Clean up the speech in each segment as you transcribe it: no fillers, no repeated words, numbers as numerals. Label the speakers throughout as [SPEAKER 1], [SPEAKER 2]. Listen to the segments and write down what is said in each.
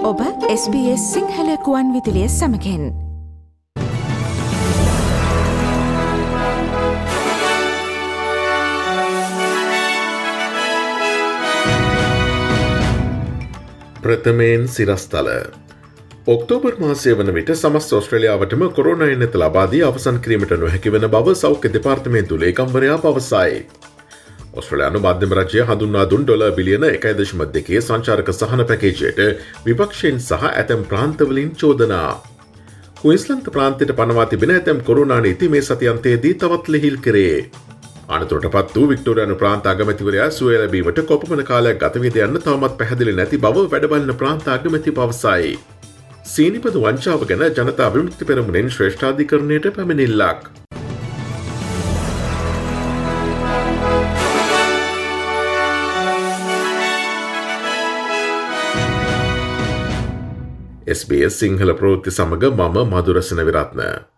[SPEAKER 1] ඔබ SBS සිංහල ගුවන් විදුලිය සමගින්
[SPEAKER 2] ප්‍රථමයෙන් සිරස්තල ඔක්තෝබර් මාසය වන විට සමස්ත ඔස්ට්‍රේලියාවටම කොරෝනා එන්නත ලබා දී අවසන් කිරීමට නොහැකි වන බව සෞඛ්‍ය දෙපාර්තමේන්තු ලේකම්වරයා පවසයි. ඔස්ට්‍රේලියානු මධ්‍යම රජය හඳුන්වා දුන් ඩොලර් බිලියන 1.2 සංචාරක සහන පැකේජයට විපක්ෂයෙන් සහ ඇතැම් ප්‍රාන්තවලින් චෝදනා. ක්වීන්ස්ලන්ත ප්‍රාන්තයට පනවා තිබෙන ඇතැම් කොරෝනා නීති මේ සතියන්තයේදී තවත් ලිහිල් කරේ. අනතුරට පත් වූ වික්ටෝරියානු ප්‍රාන්ත අගමැතිවරයා සුවය ලැබීමට කොපමණ කාලයක් ගත වේද යන්න තවමත් පැහැදිලි නැති බව වැඩබලන ප්‍රාන්ත අගමැති පවසයි. සීනිපද වංචාව ගැන ජනතා විමුක්ති පෙරමුණෙන් ශ්‍රේෂ්ඨාධිකරණයට පැමිණිල්ලක්. SBS සිංහල ප්‍රවෘත්ති සමග මම මధుරසන විරත්න.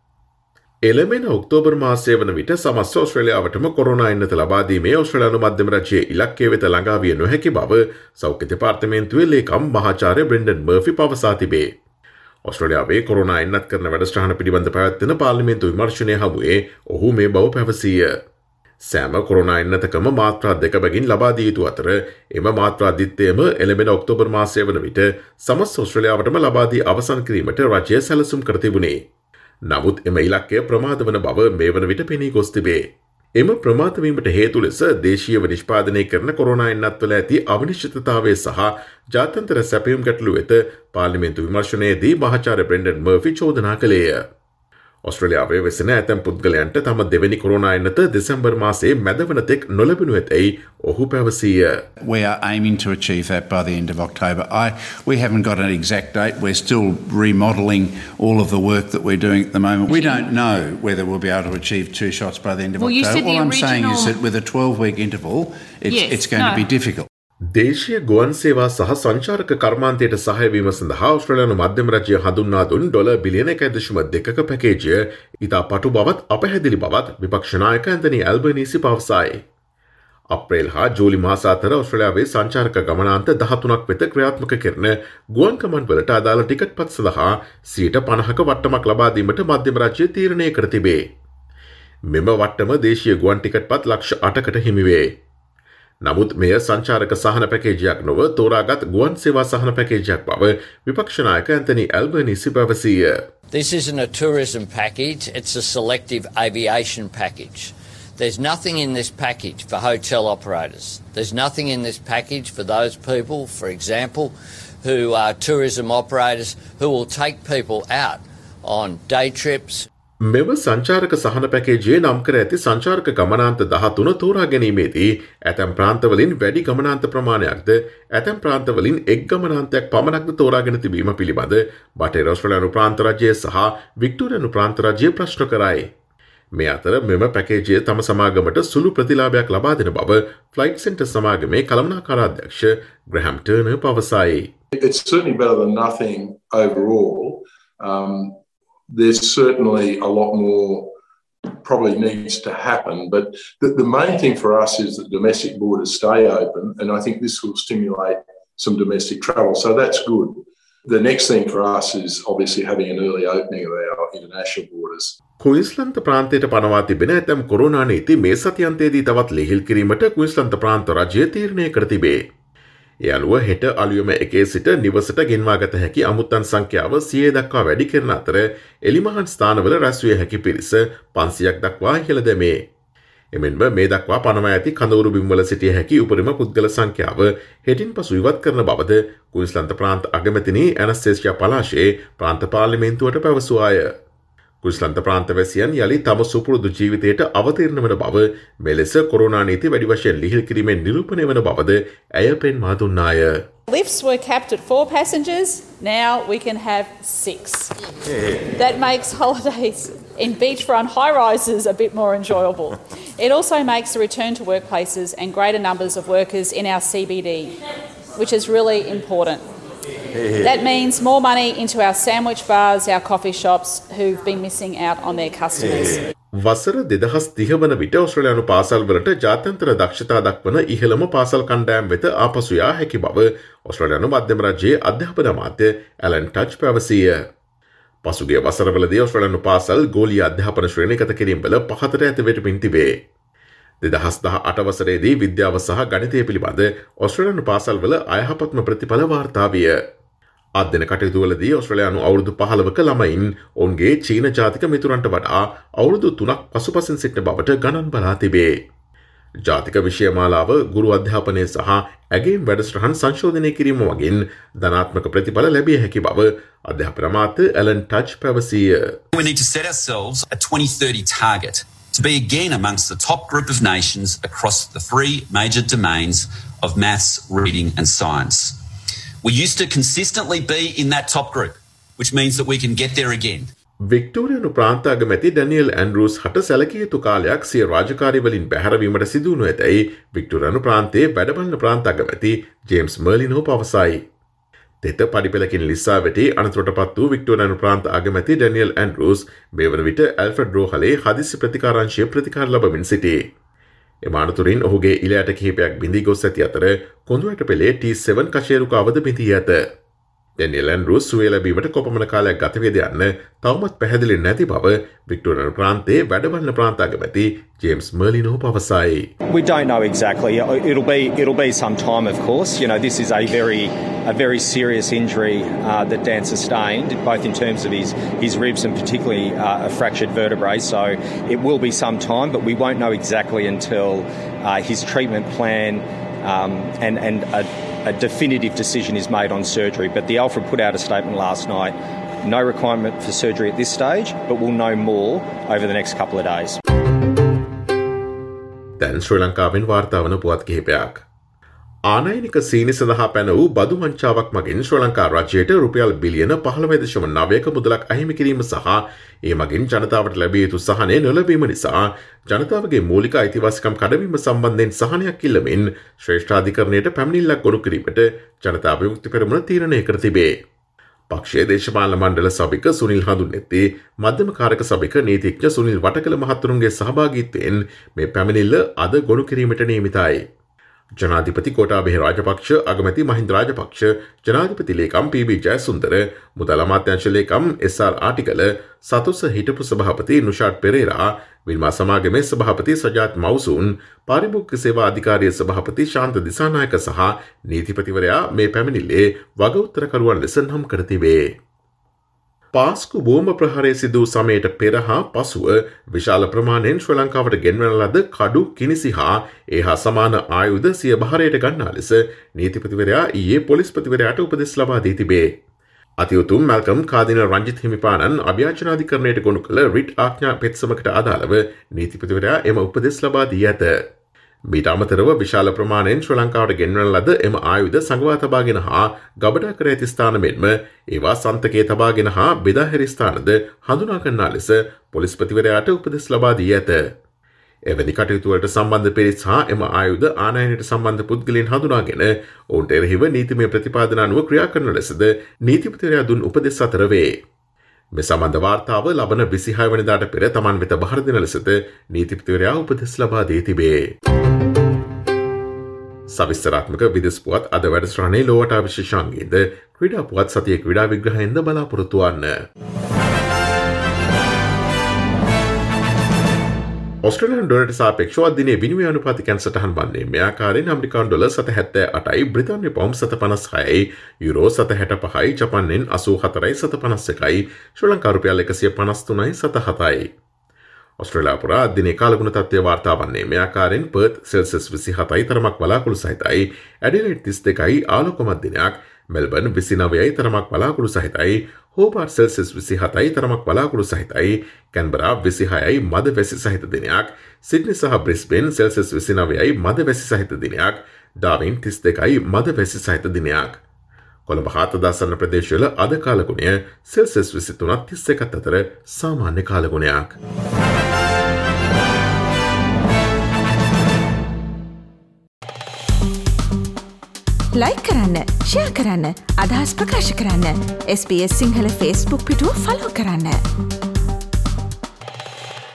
[SPEAKER 2] එළමෙන ඔක්තෝබර් මාසය වන විට සමස්ත ඔස්ට්‍රේලියාවටම කොරෝනා එන්නත ලබා දීමේ ඔස්ට්‍රේලියානු මධ්‍යම රජයේ ඉලක්කය වෙත ළඟා විය නොහැකි බව සෞඛ්‍ය දෙපාර්තමේන්තුවේ ලේකම් මහාචාර්ය බ්‍රෙන්ඩන් මර්ෆි පවසා තිබේ. ඔස්ට්‍රේලියාවේ කොරෝනා එන්නත් කරන වැඩසටහන පිළිබඳ පැවැත්වෙන පාර්ලිමේන්තු විමර්ශනය හමුවේ ඔහු මේ බව පැවසීය. සෑම කොරෝනා එන්නතකම මාත්‍රා දෙක බැගින් ලබා දිය යුතු අතර එම මාත්‍රා දිත්තයම එළඹෙන ඔක්තෝබර් මාසය වන විට සමස්ත ඔස්ට්‍රේලියාවටම ලබා දී අවසන් කිරීමට රජය සැලසුම් කර තිබුණේ. නමුත් එම ඉලක්කය ප්‍රමාද වන බව මේ වන විට පෙනී ගොස් තිබේ. එම ප්‍රමාද වීමට හේතු ලෙස දේශීයව නිෂ්පාදනය කරන කොරෝනා එන්නත්වල ඇති අවිනිශ්චිතතාවය සහ ජාත්‍යන්තර සැපයුම් ගැටලු වෙත පාර්ලිමේන්තු විමර්ශනයේදී මහාචාර්ය බ්‍රෙන්ඩන් මර්ෆි චෝදනා කළේය. ඔස්ට්‍රේලියාවේ වෙසෙන ඇතැම් පුද්ගලයන්ට තම දෙවැනි කොරෝනා එන්නත දෙසැම්බර් මාසයේ මැද වන තෙක් නොලැබුණු ඇතැයි ඔහු පැවසීය.
[SPEAKER 3] We are aiming to achieve that by the end of October. We haven't got an exact date. We're still remodelling all of the work that we're doing at the moment. We don't know whether we'll be able to achieve 2 shots by the end of October. All I'm saying is that with a 12-week interval, it's going to be difficult.
[SPEAKER 2] දේශීය ගුවන් සේවා සහ සංචාරක කර්මාන්තයට සහයවීම සඳහා ඔස්ට්‍රේලියානු මධ්‍යම රජය හඳුන්වා දුන් ඩොලර් බිලියන 1.2ක පැකේජය ඉතා පටු බවත් අපැහැදිලි බවත් විපක්ෂ නායක ඇන්තනි ඇල්බනීසි පවසයි. අප්‍රේල් හා ජූලි මාස අතර ඔස්ට්‍රේලියාවේ සංචාරක ගමනාන්ත 13ක් වෙත ක්‍රියාත්මක කරන ගුවන් කමන්වලට අදාළ ටිකට් පත් සඳහා 50%ක වට්ටමක් ලබා දීමට මධ්‍යම රජය තීරණය කර තිබේ. මෙම වට්ටම දේශීය ගුවන් ටිකට් පත් ලක්ෂ 8කට හිමි වේ. නමුත් මෙය සංචාරක සහන පැකේජයක් නොව තෝරාගත් ගුවන් සේවා සහන පැකේජයක් බව විපක්ෂ නායක ඇන්තනි ඇල්බනීසි පැවසීය.
[SPEAKER 4] This isn't a tourism package, it's a selective aviation package. There's nothing in this package for hotel operators. There's nothing in this package for those people, for example, who are tourism operators who will take people out on day trips.
[SPEAKER 2] මෙම සංචාරක සහන පැකේජයේ නම් කර ඇති සංචාරක ගමනාන්ත 13 තෝරා ගැනීමේදී ඇතැම් ප්‍රාන්තවලින් වැඩි ගමනාන්ත ප්‍රමාණයක්ද ඇතැම් ප්‍රාන්තවලින් එක් ගමනාන්තයක් පමණක්ද තෝරාගෙන තිබීම පිළිබඳ බටහිර ඔස්ට්‍රේලියානු ප්‍රාන්ත රජය සහ වික්ටෝරියානු ප්‍රාන්ත රජය ප්‍රශ්න කරයි. මේ අතර මෙම පැකේජය තම සමාගමට සුළු ප්‍රතිලාභයක් ලබා දෙන බව ෆ්ලයිට් සෙන්ටර් සමාගමේ කළමනාකාර අධ්‍යක්ෂ ග්‍රැහම් ටර්නර් පවසයි.
[SPEAKER 5] It's certainly better than nothing overall. There's certainly a lot more probably needs to happen, but the main thing for us is that domestic borders stay open, and I think this will stimulate some domestic travel, so that's good. The next thing for us is obviously having an early opening of our international borders.
[SPEAKER 2] ක්වීන්ස්ලන්ත ප්‍රාන්තයට පනවා තිබෙන ඇතැම් corona නීති මේ සතියන්තයේදී තවත් ලිහිල් කිරීමට ක්වීන්ස්ලන්ත ප්‍රාන්ත රජය තීරණය කර තිබේ. ඒ අනුව හෙට අලුයම 1 සිට නිවසට ගෙන්වාගත හැකි අමුත්තන් සංඛ්‍යාව 100 දක්වා වැඩි කරන අතර එලිමහන් ස්ථානවල රැස්විය හැකි පිරිස 500ක් දක්වා ඉහළ දැමේ. එමෙන්ම මේ දක්වා පනවා ඇති කඳවුරු බිම්වල සිටිය හැකි උපරිම පුද්ගල සංඛ්‍යාව හෙටින් පසු ඉවත් කරන බවද ක්වීන්ස්ලන්ත ප්‍රාන්ත අගමැතිනි ඇනස්තේසියා පලාෂේ ප්‍රාන්ත පාර්ලිමේන්තුවට පැවසුවාය. ක්වීන්ස්ලන්ත ප්‍රාන්තවැසියන් යලි තම සුපුරුදු ජීවිතයට අවතීර්ණ වන බව මෙලෙස කොරෝනා නීති වැඩි වශයෙන් ලිහිල් කිරීමෙන් නිරූපණය වන බවද ඇය පෙන්වා දුන්නාය.
[SPEAKER 6] Lifts were capped at 4 passengers, now we can have 6. That makes holidays in beachfront high-rises a bit more enjoyable. It also makes the return to workplaces and greater numbers of workers in our CBD, which is really important. That means more money into our sandwich bars, our coffee shops, who've been missing out on their customers.
[SPEAKER 2] වසර 2030 වන විට ඔස්ට්‍රේලියානු පාසල්වලට ජාත්‍යන්තර දක්ෂතා දක්වන ඉහළම පාසල් කණ්ඩායම් වෙත ආපසු යා හැකි බව ඔස්ට්‍රේලියානු මධ්‍යම රජයේ අධ්‍යාපන අමාත්‍ය ඇලන් ටච් පැවසීය. පසුගිය වසරවලදී ඔස්ට්‍රේලියානු පාසල් ගෝලීය අධ්‍යාපන ශ්‍රේණිගත කිරීම්වල පහතට ඇතිවෙමින් තිබේ. 2018 වසරේදී විද්‍යාව සහ ගණිතය පිළිබඳ ඔස්ට්‍රේලියානු පාසල්වල අයහපත්ම ප්‍රතිඵල වාර්තා විය. අධ්‍යයන කටයුතුවලදී ඔස්ට්‍රේලියානු අවුරුදු 15ක ළමයින් ඔවුන්ගේ චීන ජාතික මිතුරන්ට වඩා අවුරුදු 3ක් පසුපසින් සිටින බවට ගණන් බලා තිබේ. ජාතික විෂය මාලාව ගුරු අධ්‍යාපනය සහ ඇගේම් වැඩසටහන් සංශෝධනය කිරීම වගින් ධනාත්මක ප්‍රතිඵල ලැබිය හැකි බව අධ්‍යාපන අමාත්‍ය ඇලන් ටච් පැවසීය.
[SPEAKER 7] We need to set ourselves a 2030 target to be again amongst the top group of nations across the three major domains of maths, reading and science. We used to consistently be in that top group, which means that we can get there again.
[SPEAKER 2] වික්ටෝරියානු ප්‍රාන්ත අගමැති Daniel Andrews හට සැලකිය යුතු කාලයක් සිය රාජකාරිවලින් බැහැරවීමට සිදුවනු ඇතැයි වික්ටෝරියානු ප්‍රාන්තයේ වැඩබලන ප්‍රාන්ත අගමැති ජේම්ස් මර්ලිනෝ පවසයි. තෙත පඩිපෙළකින් ලිස්සා වැටි අනතුරට පත් වූ වික්ටෝරියානු ප්‍රාන්ත අගමැති ඩැනියල් ඇන්ඩ්‍රූස් මේ වන විට ඇල්ෆ්‍රඩ් රෝහලේ හදිසි ප්‍රතිකාරංශය ප්‍රතිකාර ලබමින් සිටී. එම අනතුරින් ඔහුගේ ඉලයට කිහිපයක් බිඳී ගොස් ඇති අතර කොඳුයට පෙළේ T7 කශේරුකාවද බිඳී ඇත. ඩැනියල් ඇන්ඩ්‍රූස් සුවය ලැබීමට කොපමණ කාලයක් ගත වේද යන්න තවමත් පැහැදිලි නැති බව වික්ටෝරියානු ප්‍රාන්තයේ වැඩබලන ප්‍රාන්ත අගමැති ජේම්ස් මර්ලිනෝ පවසයි.
[SPEAKER 8] We don't know exactly. It'll be some time, of course. You know, this is a very serious injury that Dan sustained, both in terms of his ribs and particularly a fractured vertebrae. So it will be some time, but we won't know exactly until his treatment plan and a definitive decision is made on surgery. But the Alfred put out a statement last night. No requirement for surgery at this stage, but we'll know more over the next couple of days.
[SPEAKER 2] දැන් ශ්‍රී ලංකාවෙන් වාර්තා වන පුවත් කිහිපයක්. ආනයනික සීනි සඳහා පැන වූ බදු වංචාවක් මගින් ශ්‍රී ලංකා රජයට රුපියල් බිලියන 15.9ක මුදලක් අහිමි කිරීම සහ ඒ මගින් ජනතාවට ලැබිය යුතු සහනය නොලැබීම නිසා ජනතාවගේ මූලික අයිතිවාසිකම් කඩවීම සම්බන්ධයෙන් සහනයක් ඉල්ලමින් ශ්‍රේෂ්ඨාධිකරණයට පැමිණිල්ලක් ගොනු කිරීමට ජනතා විමුක්ති පෙරමුණ තීරණය කර තිබේ. පක්ෂයේ දේශපාලන මණ්ඩල සභික සුනිල් හඳුන්නෙත්ති මධ්‍යම කාරක සභික නීතිඥ සුනිල් වටකල මහතුරුන්ගේ සහභාගීත්වයෙන් මේ පැමිණිල්ල අද ගොනු කිරීමට නියමිතයි. ජනාධිපති කොටාබේ රාජපක්ෂ අගමැති මහින්ද රාජපක්ෂ ජනාධිපති ලේකම් පී.බී. ජයසුන්දර මුදල් අමාත්‍යාංශ ලේකම් එස්.ආර්. ආටිගල සතුස හිටපු සභාපති නුෂාඩ් පෙරේරා විල්මා සමාගමේ සභාපති සජාත් මවුසුන් පාරිභෝගික සේවා අධිකාරිය සභාපති ශාන්ත දිසානායක සහ නීතිපතිවරයා මේ පැමිණිල්ලේ වග උත්තරකරුවන් ලෙස නම් කර තිබේ. පාස්කු බෝම්බ ප්‍රහාරය සිදු සමයට පෙර හා පසුව විශාල ප්‍රමාණයෙන් ශ්‍රී ලංකාවට ගෙන්වන ලද කඩු කිනිසි හා ඒ හා සමාන ආයුධ සිය භාරයට ගන්නා ලෙස නීතිපතිවරයා ඊයේ පොලිස්පතිවරයාට උපදෙස් ලබා දී තිබේ. අතිඋතුම් මැල්කම් කාදින රංජිත් හිමිපාණන් අභ්‍යාචනාධිකරණයට ගොනු කළ රිට් ආඥා පෙත්සමකට අදාළව නීතිපතිවරයා එම උපදෙස් ලබා දී ඇත. මීට අමතරව විශාල ප්‍රමාණයෙන් ශ්‍රී ලංකාවට ගෙන්වන ලද එම ආයුධ සංගවා තබාගෙන හා ගබඩා කර ඇති ස්ථාන මෙන්ම ඒවා සන්තකයේ තබාගෙන හා බෙදා හැරි ස්ථානද හඳුනා ගන්නා ලෙස පොලිස්පතිවරයාට උපදෙස් ලබා දී ඇත. එවැනි කටයුතු වලට සම්බන්ධ පිරිස් හා එම ආයුධ ආනයනයට සම්බන්ධ පුද්ගලයන් හඳුනාගෙන ඔවුන්ට එරෙහිව නීතිමය ප්‍රතිපාදන අනුව ක්‍රියා කරන ලෙසද නීතිපතිවරයා දුන් උපදෙස් අතර වේ. මේ සම්බන්ධ වාර්තාව ලබන 26 වෙනිදාට පෙර තමන් වෙත බහර දෙන ලෙසද නීතිපතිවරයා උපදෙස් ලබා දී තිබේ. සවිස්තරාත්මක විදෙස් පුවත් අද වැඩසටහනේ ලෝවට විශේෂාංගයේද ක්‍රීඩා පුවත් සතියේ ක්‍රීඩා විග්‍රහයෙන්ද බලාපොරොත්තු වන්න. ඔස්ට්‍රේලියානු ඩොලරට සාපේක්ෂව දිනේ විනිමය අනුපාතිකයන් සටහන් වන්නේ මේ ආකාරයෙන් ඇමරිකානු ඩොලර් 7.78යි බ්‍රිතාන්‍ය පවුම් 7.56යි යුරෝ 7.65යි ජපාන් යෙන් 84යි 7.51යි ශ්‍රී ලංකා රුපියල් 153යි 7.7යි. ඔස්ට්‍රේලියාව පුරා දිනේ කාලගුණ තත්ත්වය වාර්තා වන්නේ මේ ආකාරයෙන් පර්ත් සෙල්සියස් 27යි තරමක් වලාකුළු සහිතයි ඇඩිලේඩ් 32යි ආලෝකමත් දිනයක් මෙල්බර්න් 29යි තරමක් වලාකුළු සහිතයි හෝබාර්ට් සෙල්සියස් 27යි තරමක් වලාකුළු සහිතයි කැන්බරා 26යි මද වැසි සහිත දිනයක් සිඩ්නි සහ බ්‍රිස්බේන් සෙල්සියස් 29යි මද වැසි සහිත දිනයක් ඩාවින් 32යි මද වැසි සහිත දිනයක් කොළඹ හා තදාසන්න ප්‍රදේශවල අද කාලගුණය සෙල්සියස් 23ත් 31ත් අතර සාමාන්‍ය කාලගුණයක්.
[SPEAKER 1] ලයික් කරන්න, ෂෙයා කරන්න, අදහස් ප්‍රකාශ කරන්න. SBS සිංහල Facebook පිටුව ෆලෝ කරන්න.